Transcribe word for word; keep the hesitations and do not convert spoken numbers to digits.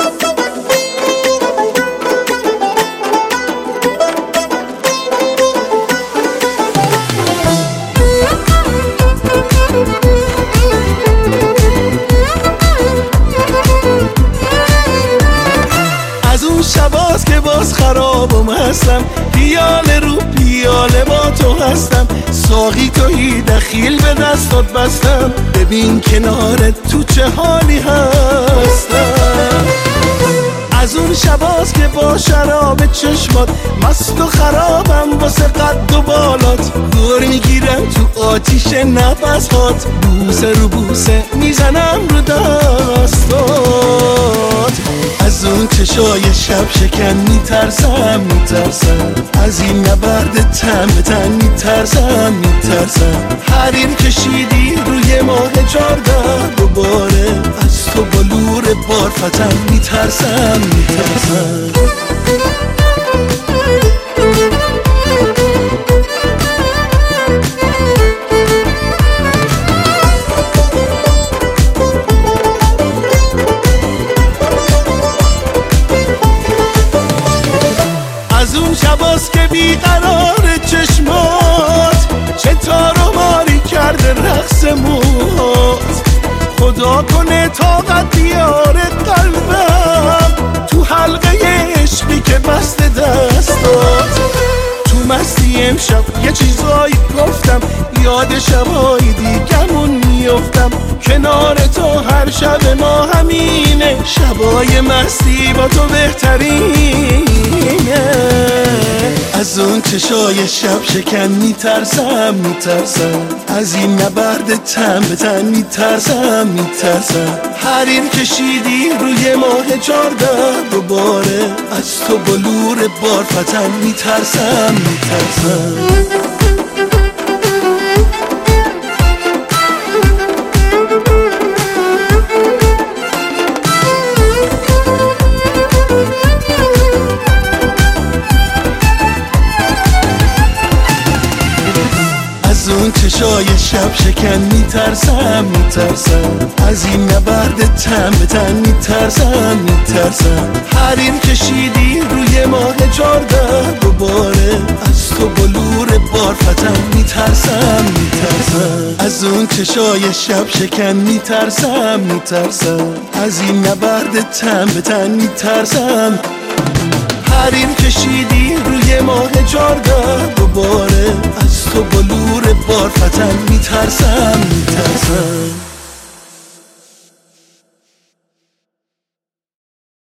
از اون شباست که باز خرابم هستم، پیاله رو پیاله با تو هستم، ساقی تویی دخیل به دستات بستم، ببین کنارت تو چه حالی هستم. از اون شباست که با شراب چشمات مست و خرابم واسه قد و بالات، دور میگیرم تو آتیش نفسات، بوسه رو بوسه میزنم رو دستات. از اون چشای شب شکن میترسم میترسم، از این نبرد تن به تن میترسم میترسم. حریر کشیدی روی ماه چارده، دوباره از تو بلور بارفتن میترسم میترسم. از اون شباست که بیقرار چشمات چه تار و ماری کرده رقص موهات، خدا کنه طاقت بیاره قلبم تو حلقه عشقی که بسته دستات. تو مستی امشب یه چیزایی گفتم، یاد شبای دیگمون میافتم، کنار تو هر شب ما همینه، شبای مستی با تو بهترینه. از اون چشای شب شکن میترسم میترسم، از این نبرد تن به تن میترسم میترسم. حریر کشیدی روی ماه چارده، دوباره از تو بلور بارفتن میترسم میترسم. از اون چشای شب شکن میترسم میترسم، از این نبرد تن به تن میترسم میترسم. حریر کشیدی روی ماه چارده، دوباره از تو بلور بارفتن میترسم میترسم. از اون چشای شب شکن میترسم میترسم، از این نبرد تن به تن میترسم. حریر کشیدی روی ماه چارده، دوباره از تو بلور بارفتن میترسم میترسم.